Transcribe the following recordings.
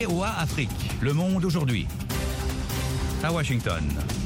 VOA Afrique, le monde aujourd'hui. À Washington.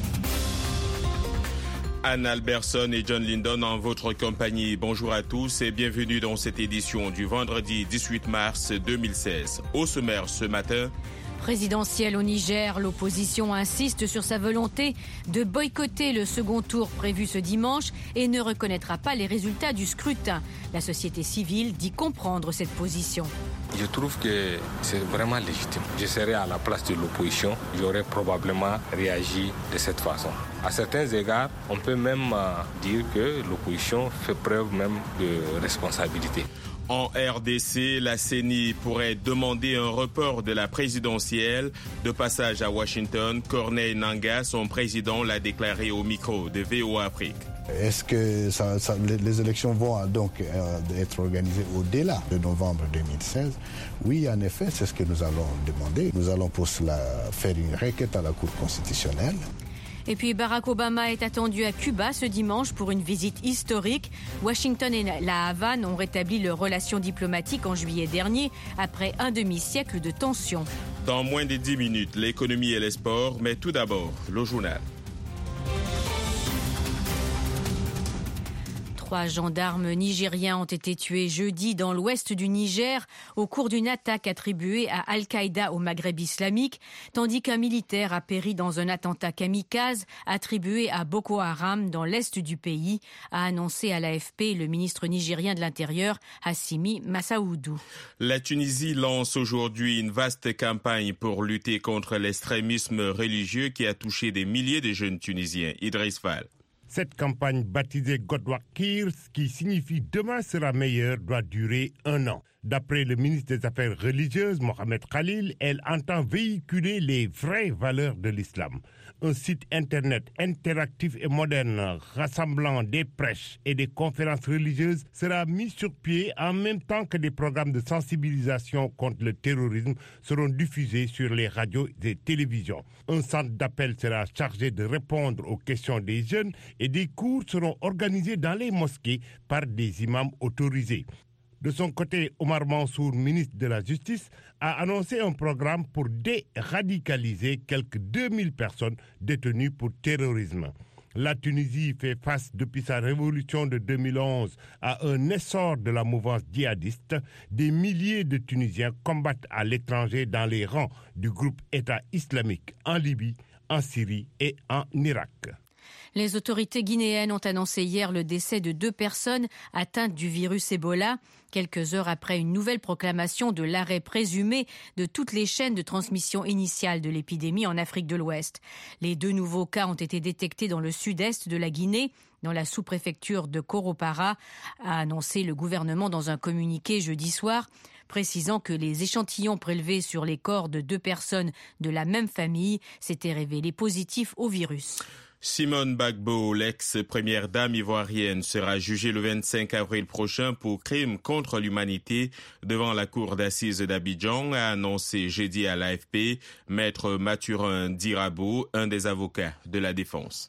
Anne Alberson et John Lindon en votre compagnie. Bonjour à tous et bienvenue dans cette édition du vendredi 18 mars 2016. Au sommaire ce matin... Présidentielle au Niger, l'opposition insiste sur sa volonté de boycotter le second tour prévu ce dimanche et ne reconnaîtra pas les résultats du scrutin. La société civile dit comprendre cette position. Je trouve que c'est vraiment légitime. Je serais à la place de l'opposition, j'aurais probablement réagi de cette façon. À certains égards, on peut même dire que l'opposition fait preuve même de responsabilité. En RDC, la CENI pourrait demander un report de la présidentielle. De passage à Washington, Corneille Nangas, son président, l'a déclaré au micro de VOA Afrique. Est-ce que les élections vont donc être organisées au-delà de novembre 2016? Oui, en effet, c'est ce que nous allons demander. Nous allons pour cela faire une requête à la Cour constitutionnelle. Et puis Barack Obama est attendu à Cuba ce dimanche pour une visite historique. Washington et la Havane ont rétabli leurs relations diplomatiques en juillet dernier après un demi-siècle de tensions. Dans moins de 10 minutes, l'économie et les sports, mais tout d'abord, le journal. 3 gendarmes nigériens ont été tués jeudi dans l'ouest du Niger au cours d'une attaque attribuée à Al-Qaïda au Maghreb islamique, tandis qu'un militaire a péri dans un attentat kamikaze attribué à Boko Haram dans l'est du pays, a annoncé à l'AFP le ministre nigérien de l'Intérieur, Assimi Massaoudou. La Tunisie lance aujourd'hui une vaste campagne pour lutter contre l'extrémisme religieux qui a touché des milliers de jeunes Tunisiens. Idriss Fall. Cette campagne baptisée Godwakir, qui signifie « Demain sera meilleur », doit durer 1 an. D'après le ministre des Affaires religieuses, Mohamed Khalil, elle entend véhiculer les vraies valeurs de l'islam. Un site internet interactif et moderne rassemblant des prêches et des conférences religieuses sera mis sur pied en même temps que des programmes de sensibilisation contre le terrorisme seront diffusés sur les radios et télévisions. Un centre d'appel sera chargé de répondre aux questions des jeunes et des cours seront organisés dans les mosquées par des imams autorisés. De son côté, Omar Mansour, ministre de la Justice, a annoncé un programme pour déradicaliser quelques 2000 personnes détenues pour terrorisme. La Tunisie fait face depuis sa révolution de 2011 à un essor de la mouvance djihadiste. Des milliers de Tunisiens combattent à l'étranger dans les rangs du groupe État islamique en Libye, en Syrie et en Irak. Les autorités guinéennes ont annoncé hier le décès de 2 personnes atteintes du virus Ebola, quelques heures après une nouvelle proclamation de l'arrêt présumé de toutes les chaînes de transmission initiale de l'épidémie en Afrique de l'Ouest. Les 2 nouveaux cas ont été détectés dans le sud-est de la Guinée, dans la sous-préfecture de Koropara, a annoncé le gouvernement dans un communiqué jeudi soir, précisant que les échantillons prélevés sur les corps de 2 personnes de la même famille s'étaient révélés positifs au virus. Simone Gbagbo, l'ex-première dame ivoirienne, sera jugée le 25 avril prochain pour crimes contre l'humanité devant la cour d'assises d'Abidjan, a annoncé jeudi à l'AFP Maître Mathurin Dirabo, un des avocats de la défense.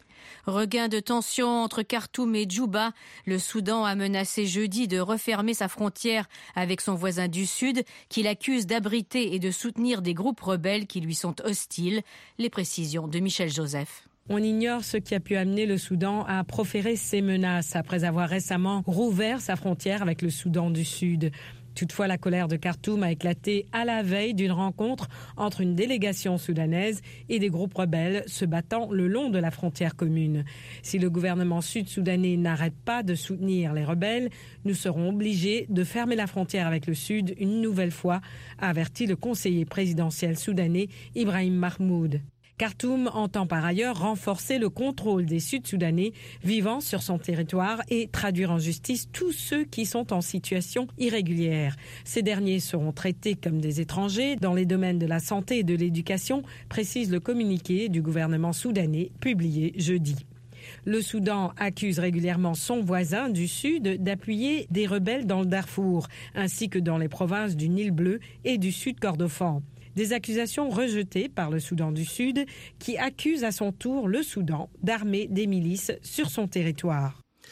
Regain de tension entre Khartoum et Djouba. Le Soudan a menacé jeudi de refermer sa frontière avec son voisin du Sud, qu'il accuse d'abriter et de soutenir des groupes rebelles qui lui sont hostiles. Les précisions de Michel Joseph. On ignore ce qui a pu amener le Soudan à proférer ces menaces après avoir récemment rouvert sa frontière avec le Soudan du Sud. Toutefois, la colère de Khartoum a éclaté à la veille d'une rencontre entre une délégation soudanaise et des groupes rebelles se battant le long de la frontière commune. Si le gouvernement sud-soudanais n'arrête pas de soutenir les rebelles, nous serons obligés de fermer la frontière avec le Sud une nouvelle fois, a averti le conseiller présidentiel soudanais Ibrahim Mahmoud. Khartoum entend par ailleurs renforcer le contrôle des Sud-Soudanais vivant sur son territoire et traduire en justice tous ceux qui sont en situation irrégulière. Ces derniers seront traités comme des étrangers dans les domaines de la santé et de l'éducation, précise le communiqué du gouvernement soudanais publié jeudi. Le Soudan accuse régulièrement son voisin du Sud d'appuyer des rebelles dans le Darfour, ainsi que dans les provinces du Nil Bleu et du Sud Kordofan. Des accusations rejetées par le Soudan du Sud qui accuse à son tour le Soudan d'armer des milices sur son territoire.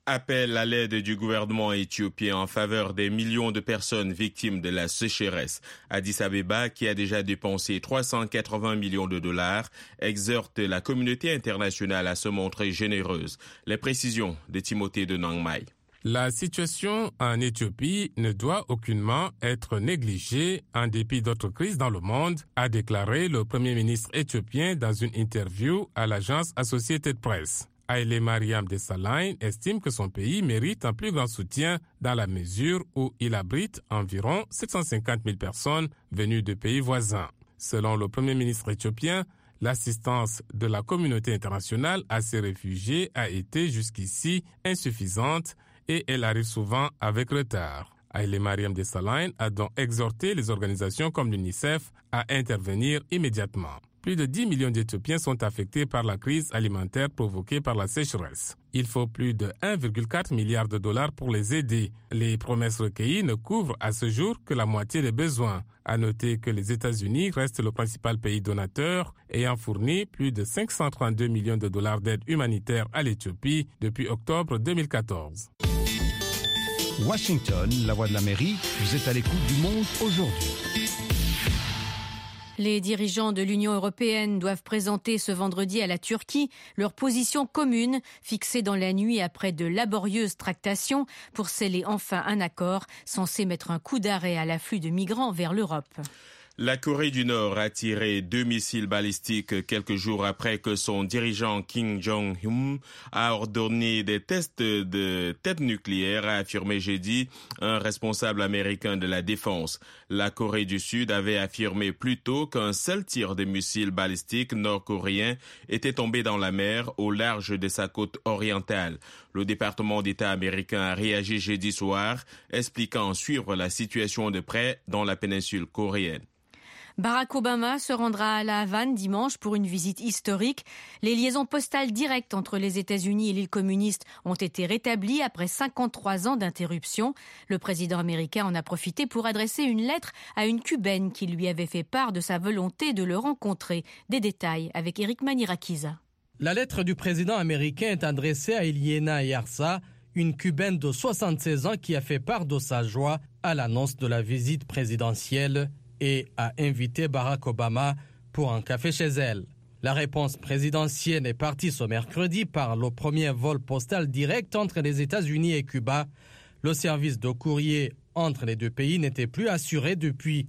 Appel à l'aide du gouvernement éthiopien en faveur des millions de personnes victimes de la sécheresse. Addis Abeba, qui a déjà dépensé 380 millions de dollars, exhorte la communauté internationale à se montrer généreuse. Les précisions de Timothée de Nangmai. La situation en Éthiopie ne doit aucunement être négligée en dépit d'autres crises dans le monde, a déclaré le Premier ministre éthiopien dans une interview à l'agence Associated Press. Haile Mariam Desalegn estime que son pays mérite un plus grand soutien dans la mesure où il abrite environ 750 000 personnes venues de pays voisins. Selon le Premier ministre éthiopien, l'assistance de la communauté internationale à ces réfugiés a été jusqu'ici insuffisante et elle arrive souvent avec retard. Haile Mariam Desalegn a donc exhorté les organisations comme l'UNICEF à intervenir immédiatement. Plus de 10 millions d'Éthiopiens sont affectés par la crise alimentaire provoquée par la sécheresse. Il faut plus de 1,4 milliard de dollars pour les aider. Les promesses recueillies ne couvrent à ce jour que la moitié des besoins. À noter que les États-Unis restent le principal pays donateur, ayant fourni plus de 532 millions de dollars d'aide humanitaire à l'Éthiopie depuis octobre 2014. Washington, la voix de l'Amérique, vous êtes à l'écoute du monde aujourd'hui. Les dirigeants de l'Union européenne doivent présenter ce vendredi à la Turquie leur position commune, fixée dans la nuit après de laborieuses tractations pour sceller enfin un accord censé mettre un coup d'arrêt à l'afflux de migrants vers l'Europe. La Corée du Nord a tiré 2 missiles balistiques quelques jours après que son dirigeant Kim Jong-un a ordonné des tests de tête nucléaire, a affirmé jeudi un responsable américain de la défense. La Corée du Sud avait affirmé plus tôt qu'un seul tir de missiles balistiques nord-coréens était tombé dans la mer au large de sa côte orientale. Le département d'État américain a réagi jeudi soir, expliquant suivre la situation de près dans la péninsule coréenne. Barack Obama se rendra à La Havane dimanche pour une visite historique. Les liaisons postales directes entre les États-Unis et l'île communiste ont été rétablies après 53 ans d'interruption. Le président américain en a profité pour adresser une lettre à une Cubaine qui lui avait fait part de sa volonté de le rencontrer. Des détails avec Eric Manirakiza. La lettre du président américain est adressée à Iliana Yarza, une Cubaine de 76 ans qui a fait part de sa joie à l'annonce de la visite présidentielle et a invité Barack Obama pour un café chez elle. La réponse présidentielle est partie ce mercredi par le premier vol postal direct entre les États-Unis et Cuba. Le service de courrier entre les deux pays n'était plus assuré depuis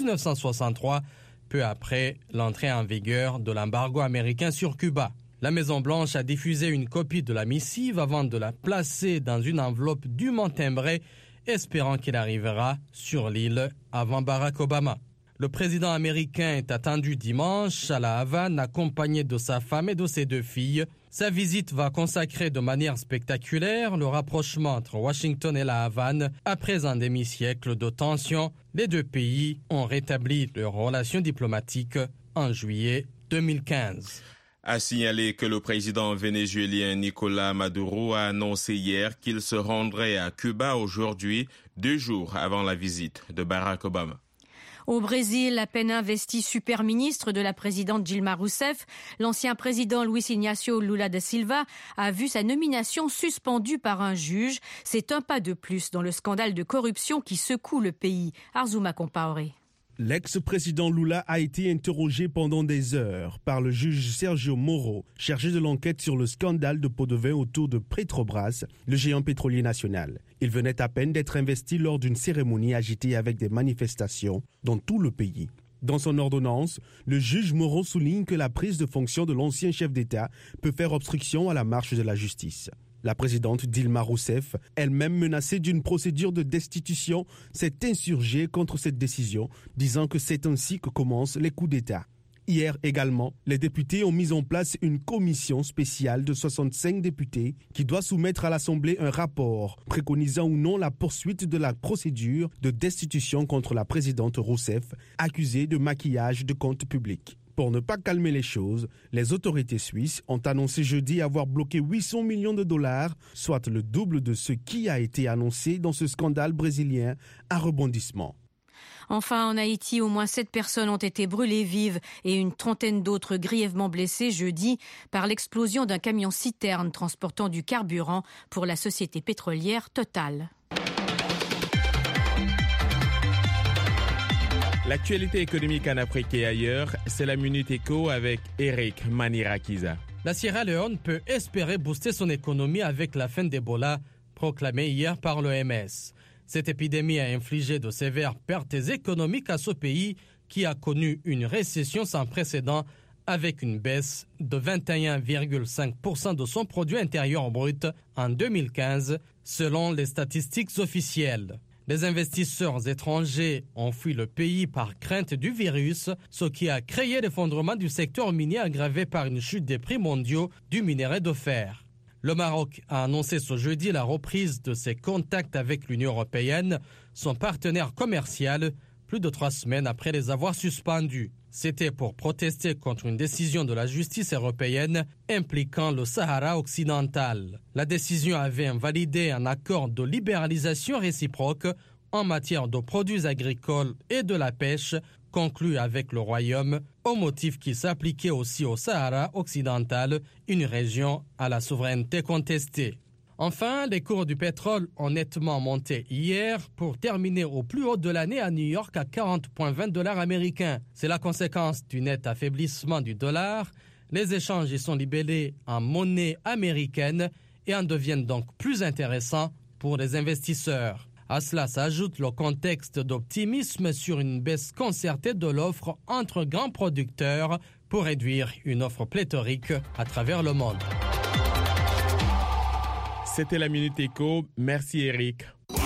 1963, peu après l'entrée en vigueur de l'embargo américain sur Cuba. La Maison-Blanche a diffusé une copie de la missive avant de la placer dans une enveloppe dûment timbrée, espérant qu'il arrivera sur l'île avant Barack Obama. Le président américain est attendu dimanche à La Havane, accompagné de sa femme et de ses 2 filles. Sa visite va consacrer de manière spectaculaire le rapprochement entre Washington et La Havane. Après un demi-siècle de tensions, les 2 pays ont rétabli leurs relations diplomatiques en juillet 2015. A signalé que le président vénézuélien Nicolás Maduro a annoncé hier qu'il se rendrait à Cuba aujourd'hui, 2 jours avant la visite de Barack Obama. Au Brésil, à peine investi super ministre de la présidente Dilma Rousseff, l'ancien président Luiz Inácio Lula da Silva a vu sa nomination suspendue par un juge. C'est un pas de plus dans le scandale de corruption qui secoue le pays. Arzouma Compaoré. L'ex-président Lula a été interrogé pendant des heures par le juge Sergio Moro, chargé de l'enquête sur le scandale de pots de vin autour de Petrobras, le géant pétrolier national. Il venait à peine d'être investi lors d'une cérémonie agitée avec des manifestations dans tout le pays. Dans son ordonnance, le juge Moro souligne que la prise de fonction de l'ancien chef d'État peut faire obstruction à la marche de la justice. La présidente Dilma Rousseff, elle-même menacée d'une procédure de destitution, s'est insurgée contre cette décision, disant que c'est ainsi que commencent les coups d'État. Hier également, les députés ont mis en place une commission spéciale de 65 députés qui doit soumettre à l'Assemblée un rapport préconisant ou non la poursuite de la procédure de destitution contre la présidente Rousseff, accusée de maquillage de comptes publics. Pour ne pas calmer les choses, les autorités suisses ont annoncé jeudi avoir bloqué 800 millions de dollars, soit le double de ce qui a été annoncé dans ce scandale brésilien à rebondissement. Enfin, en Haïti, au moins 7 personnes ont été brûlées vives et une trentaine d'autres grièvement blessées jeudi par l'explosion d'un camion-citerne transportant du carburant pour la société pétrolière Total. L'actualité économique en Afrique et ailleurs, c'est la Minute Éco avec Eric Manirakiza. La Sierra Leone peut espérer booster son économie avec la fin d'Ebola, proclamée hier par l'OMS. Cette épidémie a infligé de sévères pertes économiques à ce pays qui a connu une récession sans précédent avec une baisse de 21,5% de son produit intérieur brut en 2015, selon les statistiques officielles. Les investisseurs étrangers ont fui le pays par crainte du virus, ce qui a créé l'effondrement du secteur minier aggravé par une chute des prix mondiaux du minerai de fer. Le Maroc a annoncé ce jeudi la reprise de ses contacts avec l'Union européenne, son partenaire commercial, plus de 3 semaines après les avoir suspendus. C'était pour protester contre une décision de la justice européenne impliquant le Sahara occidental. La décision avait invalidé un accord de libéralisation réciproque en matière de produits agricoles et de la pêche conclu avec le Royaume, au motif qu'il s'appliquait aussi au Sahara occidental, une région à la souveraineté contestée. Enfin, les cours du pétrole ont nettement monté hier pour terminer au plus haut de l'année à New York à 40,20 $ américains. C'est la conséquence du net affaiblissement du dollar. Les échanges y sont libellés en monnaie américaine et en deviennent donc plus intéressants pour les investisseurs. À cela s'ajoute le contexte d'optimisme sur une baisse concertée de l'offre entre grands producteurs pour réduire une offre pléthorique à travers le monde. C'était la Minute Éco. Merci Eric.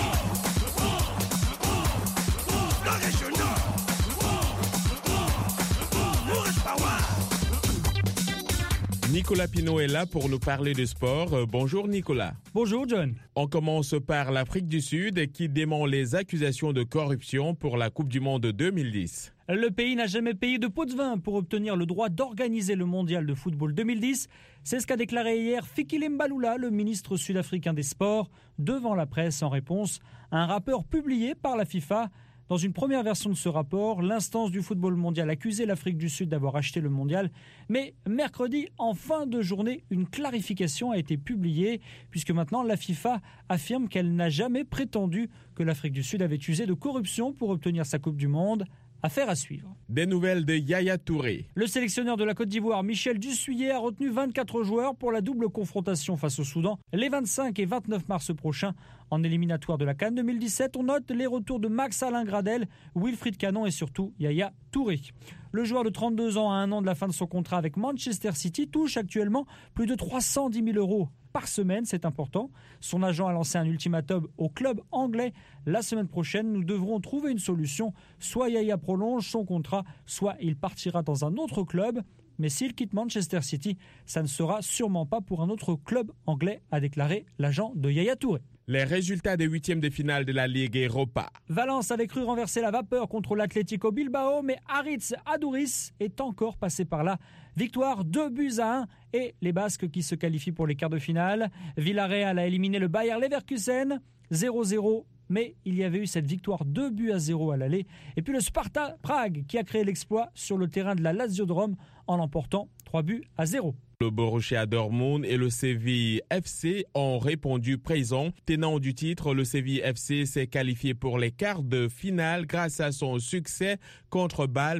Nicolas Pinault est là pour nous parler de sport. Bonjour Nicolas. Bonjour John. On commence par l'Afrique du Sud qui dément les accusations de corruption pour la Coupe du Monde 2010. Le pays n'a jamais payé de pot de vin pour obtenir le droit d'organiser le mondial de football 2010. C'est ce qu'a déclaré hier Fikile Mbalula, le ministre sud-africain des Sports, devant la presse en réponse à un rapport publié par la FIFA. Dans une première version de ce rapport, l'instance du football mondial accusait l'Afrique du Sud d'avoir acheté le mondial. Mais mercredi, en fin de journée, une clarification a été publiée, puisque maintenant la FIFA affirme qu'elle n'a jamais prétendu que l'Afrique du Sud avait usé de corruption pour obtenir sa Coupe du Monde. Affaire à suivre. Des nouvelles de Yaya Touré. Le sélectionneur de la Côte d'Ivoire, Michel Dussuyer, a retenu 24 joueurs pour la double confrontation face au Soudan les 25 et 29 mars prochains. En éliminatoire de la CAN 2017, on note les retours de Max-Alain Gradel, Wilfried Canon et surtout Yaya Touré. Le joueur de 32 ans à 1 an de la fin de son contrat avec Manchester City touche actuellement plus de 310 000 € par semaine, c'est important. Son agent a lancé un ultimatum au club anglais. La semaine prochaine, nous devrons trouver une solution. Soit Yaya prolonge son contrat, soit il partira dans un autre club. Mais s'il quitte Manchester City, ça ne sera sûrement pas pour un autre club anglais, a déclaré l'agent de Yaya Touré. Les résultats des 8e de finale de la Ligue Europa. Valence avait cru renverser la vapeur contre l'Atlético Bilbao, mais Aritz Aduriz est encore passé par là. Victoire 2-1 et les Basques qui se qualifient pour les quarts de finale. Villarreal a éliminé le Bayer Leverkusen 0-0. Mais il y avait eu cette victoire 2-0 à l'aller. Et puis le Sparta Prague qui a créé l'exploit sur le terrain de la Lazio de Rome en l'emportant 3-0. Le Borussia Dortmund et le Séville FC ont répondu présent. Tenant du titre, le Séville FC s'est qualifié pour les quarts de finale grâce à son succès contre Bâle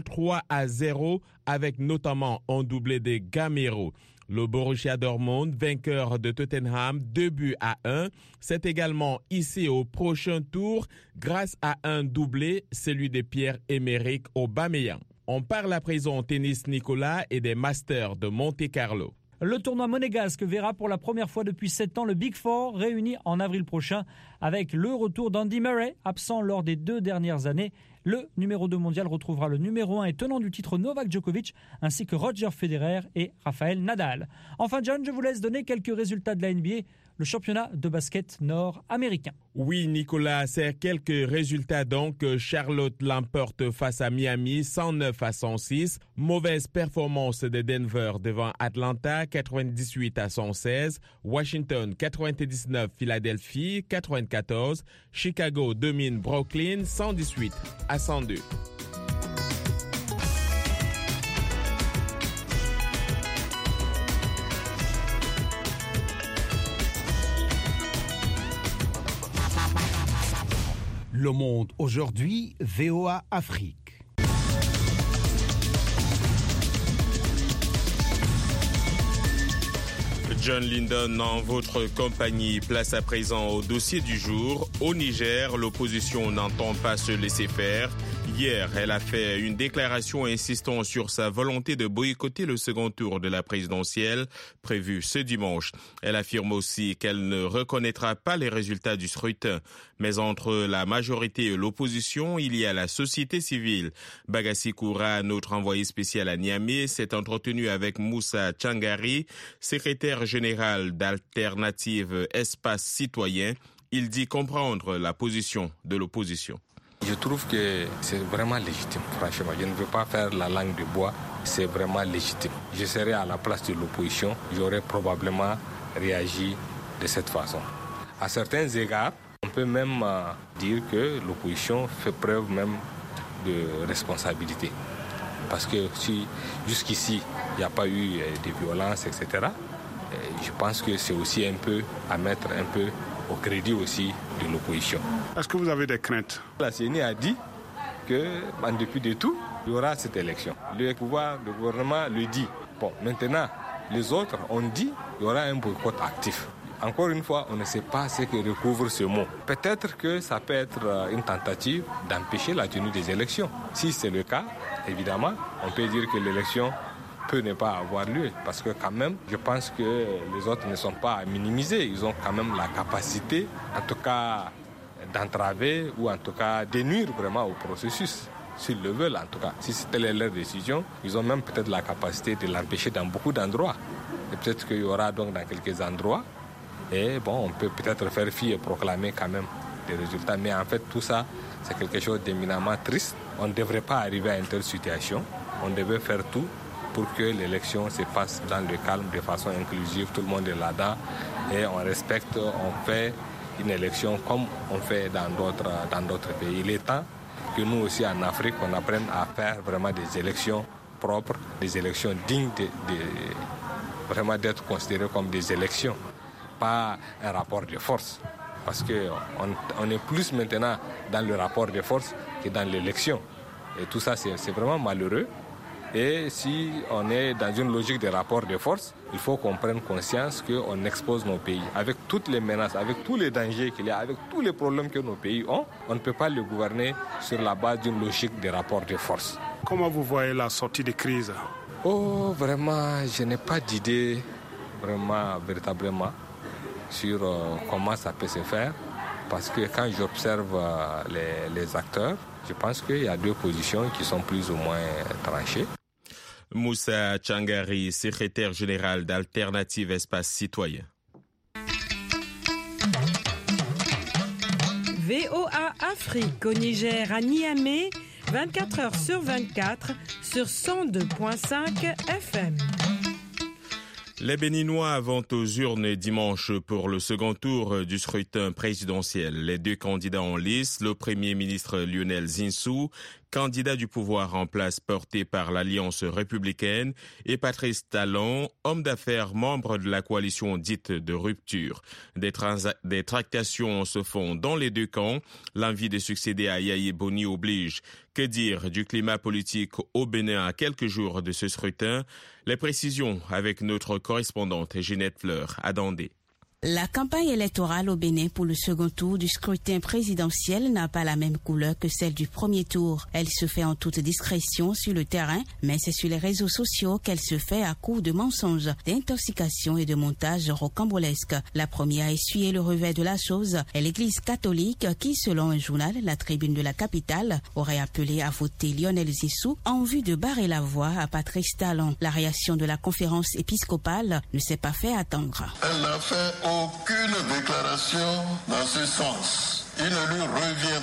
3-0 avec notamment un doublé de Gamero. Le Borussia Dortmund, vainqueur de Tottenham 2-1, s'est également hissé au prochain tour grâce à un doublé, celui de Pierre-Emerick Aubameyang. On parle à présent tennis Nicolas et des Masters de Monte-Carlo. Le tournoi monégasque verra pour la première fois depuis 7 ans le Big Four réuni en avril prochain avec le retour d'Andy Murray, absent lors des 2 dernières années. Le numéro 2 mondial retrouvera le numéro 1 et tenant du titre Novak Djokovic ainsi que Roger Federer et Rafael Nadal. Enfin John, je vous laisse donner quelques résultats de la NBA, le championnat de basket nord-américain. Oui Nicolas, c'est quelques résultats donc. Charlotte l'emporte face à Miami 109-106. Mauvaise performance de Denver devant Atlanta 98-116. Washington 99, Philadelphie 94. Chicago domine Brooklyn 118-104. à 102. Le Monde aujourd'hui, VOA Afrique. John Lindon, en votre compagnie, place à présent au dossier du jour. Au Niger, l'opposition n'entend pas se laisser faire. Hier, elle a fait une déclaration insistant sur sa volonté de boycotter le second tour de la présidentielle prévu ce dimanche. Elle affirme aussi qu'elle ne reconnaîtra pas les résultats du scrutin. Mais entre la majorité et l'opposition, il y a la société civile. Bagassi Koura, notre envoyé spécial à Niamey, s'est entretenu avec Moussa Tchangari, secrétaire général d'Alternative Espace Citoyen. Il dit comprendre la position de l'opposition. Je trouve que c'est vraiment légitime, franchement. Je ne veux pas faire la langue de bois, c'est vraiment légitime. Je serais à la place de l'opposition, j'aurais probablement réagi de cette façon. À certains égards, on peut même dire que l'opposition fait preuve même de responsabilité. Parce que si jusqu'ici, il n'y a pas eu de violence, etc., je pense que c'est aussi un peu à mettre un peu au crédit aussi de l'opposition. Est-ce que vous avez des craintes? La CENI a dit qu'en dépit de tout, il y aura cette élection. Le pouvoir du gouvernement le dit. Bon, maintenant, les autres ont dit qu'il y aura un boycott actif. Encore une fois, on ne sait pas ce que recouvre ce mot. Peut-être que ça peut être une tentative d'empêcher la tenue des élections. Si c'est le cas, évidemment, on peut dire que l'élection peut ne pas avoir lieu, parce que quand même, je pense que les autres ne sont pas à minimiser. Ils ont quand même la capacité, en tout cas, d'entraver ou en tout cas de nuire vraiment au processus, s'ils le veulent en tout cas. Si c'était leur décision, ils ont même peut-être la capacité de l'empêcher dans beaucoup d'endroits. Et peut-être qu'il y aura donc dans quelques endroits, et bon, on peut peut-être faire fi et proclamer quand même des résultats. Mais en fait, tout ça, c'est quelque chose d'éminemment triste. On ne devrait pas arriver à une telle situation. On devait faire tout pour que l'élection se passe dans le calme, de façon inclusive. Tout le monde est là-dedans et on respecte, on fait une élection comme on fait dans d'autres pays. Il est temps que nous aussi en Afrique, on apprenne à faire vraiment des élections propres, des élections dignes vraiment d'être considérées comme des élections, pas un rapport de force. Parce qu'on est plus maintenant dans le rapport de force que dans l'élection. Et tout ça, c'est vraiment malheureux. Et si on est dans une logique de rapport de force, il faut qu'on prenne conscience qu'on expose nos pays. Avec toutes les menaces, avec tous les dangers qu'il y a, avec tous les problèmes que nos pays ont, on ne peut pas le gouverner sur la base d'une logique de rapport de force. Comment vous voyez la sortie de crise? Oh, vraiment, je n'ai pas d'idée, vraiment, véritablement, sur comment ça peut se faire. Parce que quand j'observe les acteurs, je pense qu'il y a deux positions qui sont plus ou moins tranchées. Moussa Tchangari, secrétaire général d'Alternative Espace Citoyen. VOA Afrique au Niger à Niamey, 24 heures sur 24 sur 102.5 FM. Les Béninois vont aux urnes dimanche pour le second tour du scrutin présidentiel. Les deux candidats en lice, le Premier ministre Lionel Zinsou, candidat du pouvoir en place porté par l'Alliance républicaine, et Patrice Talon, homme d'affaires membre de la coalition dite de rupture. Des tractations se font dans les deux camps. L'envie de succéder à Yaya Boni oblige. Que dire du climat politique au Bénin à quelques jours de ce scrutin? Les précisions avec notre correspondante Ginette Fleur à Dandé. La campagne électorale au Bénin pour le second tour du scrutin présidentiel n'a pas la même couleur que celle du premier tour. Elle se fait en toute discrétion sur le terrain, mais c'est sur les réseaux sociaux qu'elle se fait à coups de mensonges, d'intoxication et de montages rocambolesques. La première à essuyer le revers de la chose est l'Église catholique qui, selon un journal, La Tribune de la capitale, aurait appelé à voter Lionel Zinsou en vue de barrer la voie à Patrice Talon. La réaction de la conférence épiscopale ne s'est pas fait attendre. Elle n'a fait aucune déclaration dans ce sens. Il ne lui revient pas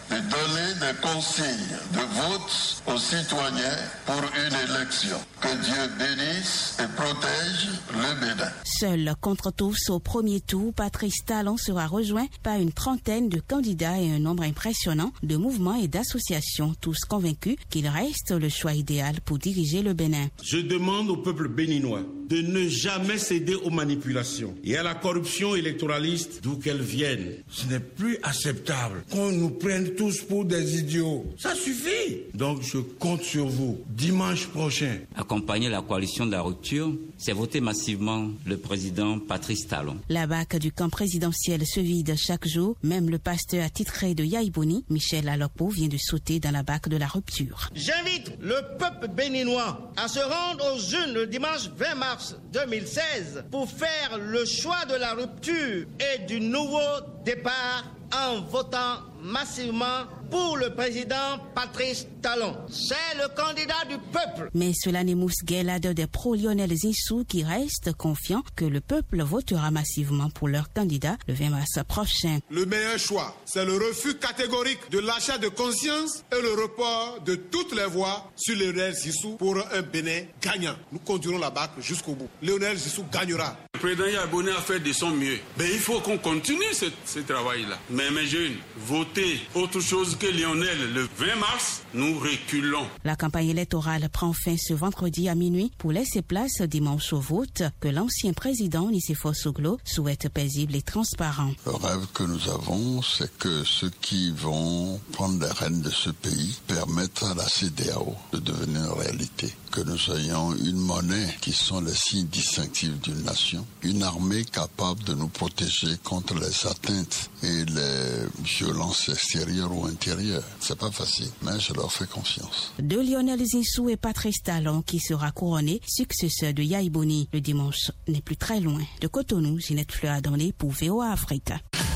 de donner des consignes de vote aux citoyens pour une élection. Que Dieu bénisse et protège le Bénin. Seul contre tous au premier tour, Patrice Talon sera rejoint par une trentaine de candidats et un nombre impressionnant de mouvements et d'associations, tous convaincus qu'il reste le choix idéal pour diriger le Bénin. Je demande au peuple béninois de ne jamais céder aux manipulations et à la corruption électoraliste d'où qu'elle vienne. Ce n'est plus acceptable qu'on nous prenne tous pour des idiots. Ça suffit. Donc je compte sur vous. Dimanche prochain. Accompagner la coalition de la rupture, c'est voter massivement le président Patrice Talon. La BAC du camp présidentiel se vide chaque jour. Même le pasteur attitré de Yaïboni, Michel Alokpo, vient de sauter dans la BAC de la rupture. J'invite le peuple béninois à se rendre aux urnes le dimanche 20 mars 2016 pour faire le choix de la rupture et du nouveau départ en votant massivement pour le président Patrice Talon. C'est le candidat du peuple. Mais cela n'émousse guère l'ardeur des pro-Lionel Zinsou qui restent confiants que le peuple votera massivement pour leur candidat le 20 mars prochain. Le meilleur choix, c'est le refus catégorique de l'achat de conscience et le report de toutes les voix sur Lionel Zinsou pour un Bénin gagnant. Nous conduirons la BAC jusqu'au bout. Lionel Zinsou gagnera. Le président Yaïboni a fait de son mieux. Mais il faut qu'on continue ce travail-là. Mais mes jeunes, votez autre chose que Lionel. Le 20 mars, nous reculons. La campagne électorale prend fin ce vendredi à minuit pour laisser place dimanche au vote que l'ancien président Nicéphore Soglo souhaite paisible et transparent. Le rêve que nous avons, c'est que ceux qui vont prendre les rênes de ce pays permettent à la CEDEAO de devenir une réalité. Que nous ayons une monnaie qui sont les signes distinctifs d'une nation, une armée capable de nous protéger contre les atteintes et les violences extérieures ou intérieures. C'est pas facile, mais je leur fais confiance. De Lionel Zinsou et Patrice Talon qui sera couronné successeur de Yaïboni. Le dimanche n'est plus très loin. De Cotonou, Ginette Fleur-Adamlé pour VOA Afrique.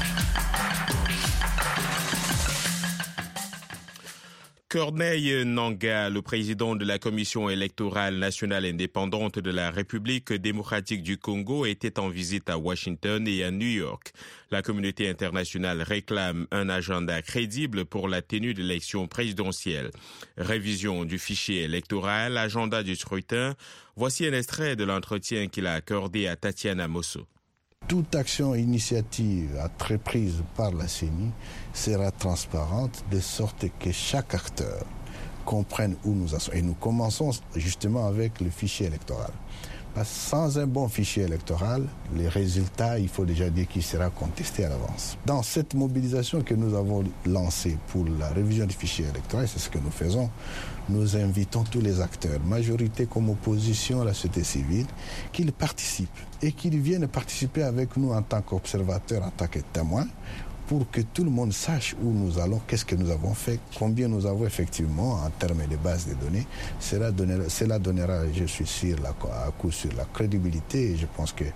Corneille Nangaa, le président de la Commission électorale nationale indépendante de la République démocratique du Congo, était en visite à Washington et à New York. La communauté internationale réclame un agenda crédible pour la tenue de l'élection présidentielle. Révision du fichier électoral, agenda du scrutin. Voici un extrait de l'entretien qu'il a accordé à Tatiana Mosso. Toute action initiative entreprise par la CENI sera transparente de sorte que chaque acteur comprenne où nous en sommes. Et nous commençons justement avec le fichier électoral. Parce que sans un bon fichier électoral, les résultats, il faut déjà dire qu'il sera contesté à l'avance. Dans cette mobilisation que nous avons lancée pour la révision du fichier électoral, c'est ce que nous faisons, nous invitons tous les acteurs, majorité comme opposition, la société civile, qu'ils participent et qu'ils viennent participer avec nous en tant qu'observateurs, en tant que témoins, pour que tout le monde sache où nous allons, qu'est-ce que nous avons fait, combien nous avons effectivement en termes de bases de données. Cela donnera, je suis sûr, à coup sur la crédibilité et je pense que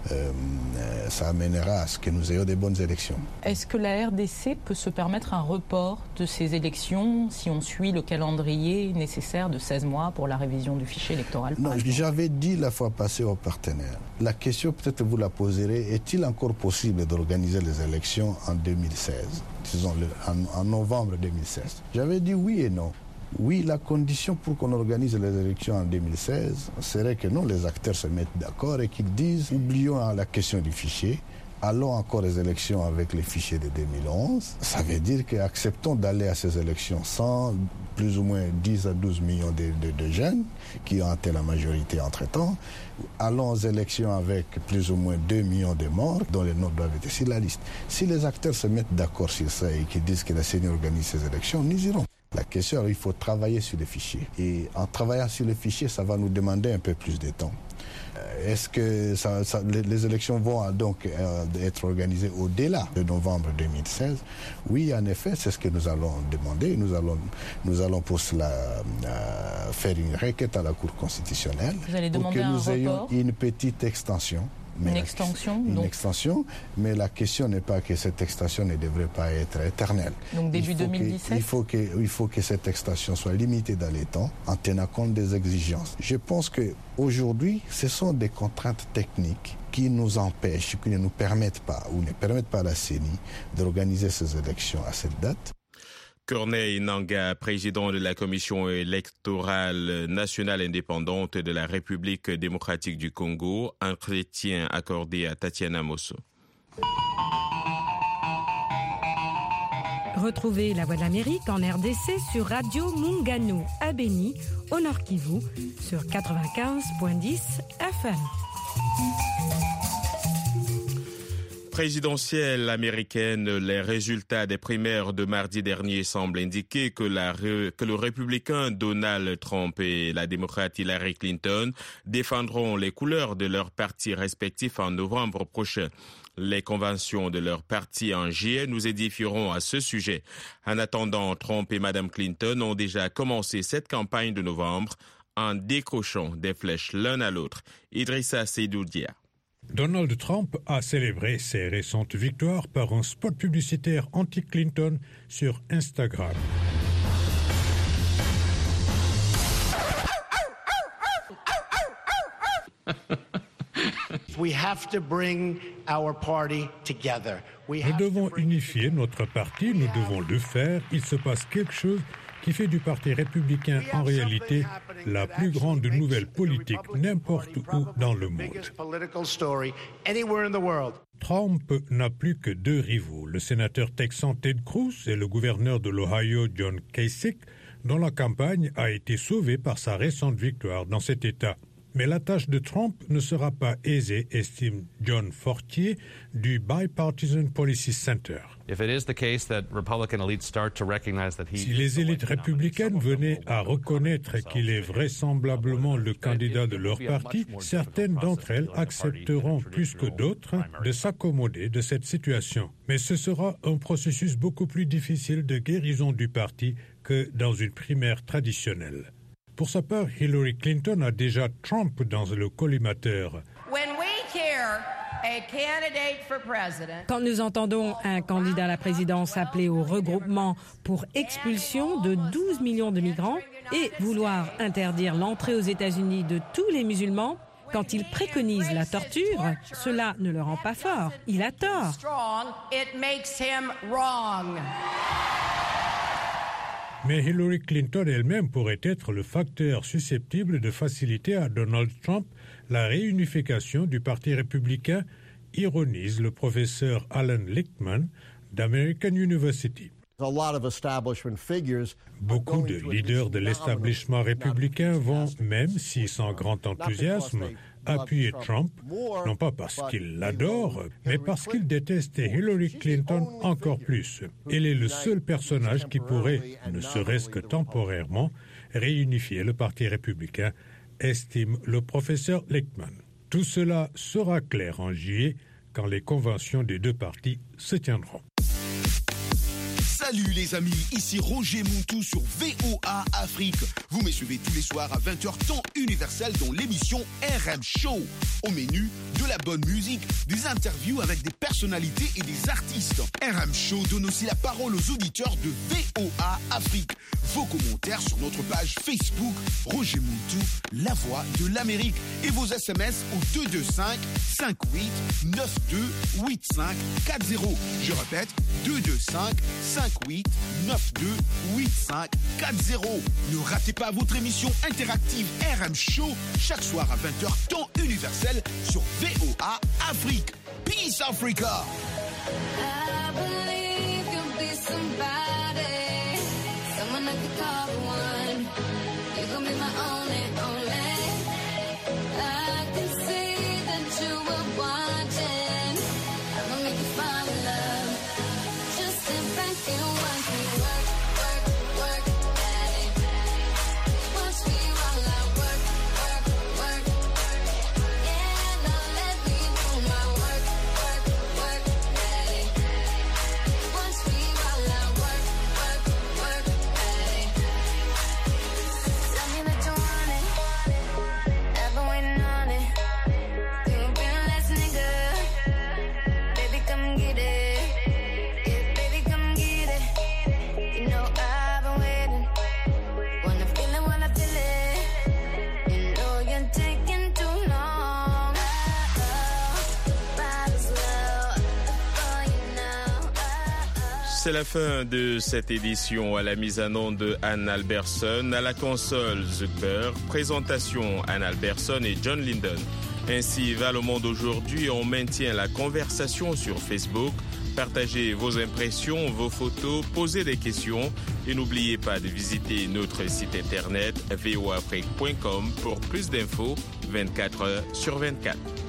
ça amènera à ce que nous ayons des bonnes élections. Est-ce que la RDC peut se permettre un report de ces élections si on suit le calendrier nécessaire de 16 mois pour la révision du fichier électoral? Non, j'avais dit la fois passée aux partenaires. La question, peut-être vous la poserez, est-il encore possible d'organiser les élections en 2016, disons en novembre 2016. J'avais dit oui et non. Oui, la condition pour qu'on organise les élections en 2016 serait que non, les acteurs se mettent d'accord et qu'ils disent, oublions la question du fichier, allons encore aux élections avec les fichiers de 2011. Ça veut dire qu'acceptons d'aller à ces élections sans plus ou moins 10 à 12 millions de jeunes qui ont été la majorité entre-temps. Allons aux élections avec plus ou moins 2 millions de morts dont les noms doivent être sur la liste. Si les acteurs se mettent d'accord sur ça et qu'ils disent que la CENI organise ces élections, nous irons. La question, il faut travailler sur les fichiers. Et en travaillant sur les fichiers, ça va nous demander un peu plus de temps. Est-ce que les élections vont donc être organisées au-delà de novembre 2016? Oui, en effet, c'est ce que nous allons demander. Nous allons pour cela faire une requête à la Cour constitutionnelle. Vous allez demander pour que nous ayons report? Une petite extension. Une extension, mais la question n'est pas que cette extension ne devrait pas être éternelle. Donc début 2017 il faut que cette extension soit limitée dans les temps en tenant compte des exigences. Je pense qu'aujourd'hui, ce sont des contraintes techniques qui nous empêchent, qui ne nous permettent pas ou ne permettent pas à la CENI d'organiser ces élections à cette date. Corneille Nangaa, président de la Commission électorale nationale indépendante de la République démocratique du Congo, entretien accordé à Tatiana Mosso. Retrouvez La Voix de l'Amérique en RDC sur Radio Mungano à Beni, au Nord Kivu, sur 95.10 FM. Présidentielle américaine, les résultats des primaires de mardi dernier semblent indiquer que le républicain Donald Trump et la démocrate Hillary Clinton défendront les couleurs de leurs partis respectifs en novembre prochain. Les conventions de leurs partis en juillet nous édifieront à ce sujet. En attendant, Trump et Mme Clinton ont déjà commencé cette campagne de novembre en décrochant des flèches l'un à l'autre. Idrissa Seydou-Dia. Donald Trump a célébré ses récentes victoires par un spot publicitaire anti-Clinton sur Instagram. We have to bring our party together. Nous devons unifier notre parti, nous devons le faire. Il se passe quelque chose qui fait du Parti républicain en réalité la plus grande nouvelle politique n'importe où dans le monde. Trump n'a plus que deux rivaux, le sénateur texan Ted Cruz et le gouverneur de l'Ohio John Kasich, dont la campagne a été sauvée par sa récente victoire dans cet État. Mais la tâche de Trump ne sera pas aisée, estime John Fortier du Bipartisan Policy Center. Si les élites républicaines venaient à reconnaître qu'il est vraisemblablement le candidat de leur parti, certaines d'entre elles accepteront plus que d'autres de s'accommoder de cette situation. Mais ce sera un processus beaucoup plus difficile de guérison du parti que dans une primaire traditionnelle. Pour sa part, Hillary Clinton a déjà Trump dans le collimateur. Quand nous entendons un candidat à la présidence appeler au regroupement pour expulsion de 12 millions de migrants et vouloir interdire l'entrée aux États-Unis de tous les musulmans, quand il préconise la torture, cela ne le rend pas fort. Il a tort. Mais Hillary Clinton elle-même pourrait être le facteur susceptible de faciliter à Donald Trump la réunification du Parti républicain, ironise le professeur Alan Lichtman d'American University. Beaucoup de leaders de l'establishment républicain vont, même si sans grand enthousiasme, appuyer Trump, non pas parce qu'ils l'adorent, mais parce qu'ils détestent Hillary Clinton encore plus. Elle est le seul personnage qui pourrait, ne serait-ce que temporairement, réunifier le Parti républicain, estime le professeur Lichtman. Tout cela sera clair en juillet, quand les conventions des deux partis se tiendront. Salut les amis, ici Roger Montou sur VOA Afrique. Vous me suivez tous les soirs à 20h temps universel dans l'émission RM Show. Au menu, de la bonne musique, des interviews avec des personnalités et des artistes. RM Show donne aussi la parole aux auditeurs de VOA Afrique. Vos commentaires sur notre page Facebook Roger Montou, la voix de l'Amérique. Et vos SMS au 225 58 92 85 40. Je répète, 225 58 92 85 40. Ne ratez pas votre émission interactive RM Show chaque soir à 20h temps universel sur VOA Afrique. Peace Africa. I believe you'll be somebody, someone I could call the one. You're gonna be my only. I can see that you were watching. I'm gonna make you fall in love. Just sit back and watch me work, work, work, daddy. Watch me while I work, work, work. Yeah, now let me do my work, work, work, daddy. Watch me while I work. C'est la fin de cette édition. À la mise en onde de Anne Alberson, à la console Zucker, présentation Anne Alberson et John Linden. Ainsi va le monde aujourd'hui. On maintient la conversation sur Facebook. Partagez vos impressions, vos photos, posez des questions et n'oubliez pas de visiter notre site internet voafrique.com pour plus d'infos 24 heures sur 24.